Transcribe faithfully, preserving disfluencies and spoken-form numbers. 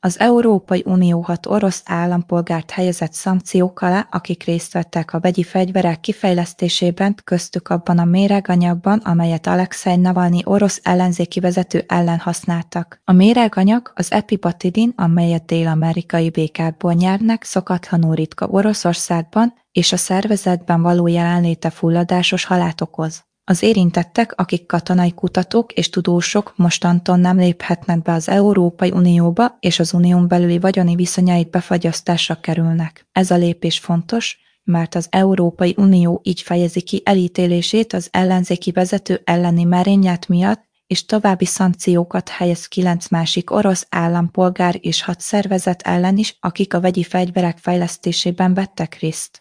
Az Európai Unió hat orosz állampolgárt helyezett szankciók alá, akik részt vettek a vegyi fegyverek kifejlesztésében, köztük abban a méreganyagban, amelyet Alekszej Navalnyi orosz ellenzéki vezető ellen használtak. A méreganyag az epipatidin, amelyet dél-amerikai békákból nyernek, szokatlanul ritka Oroszországban, és a szervezetben való jelenléte fulladásos halált okoz. Az érintettek, akik katonai kutatók és tudósok, mostantól nem léphetnek be az Európai Unióba, és az unión belüli vagyoni viszonyaik befagyasztásra kerülnek. Ez a lépés fontos, mert az Európai Unió így fejezi ki elítélését az ellenzéki vezető elleni merénylet miatt, és további szankciókat helyez kilenc másik orosz állampolgár és hat szervezet ellen is, akik a vegyi fegyverek fejlesztésében vettek részt.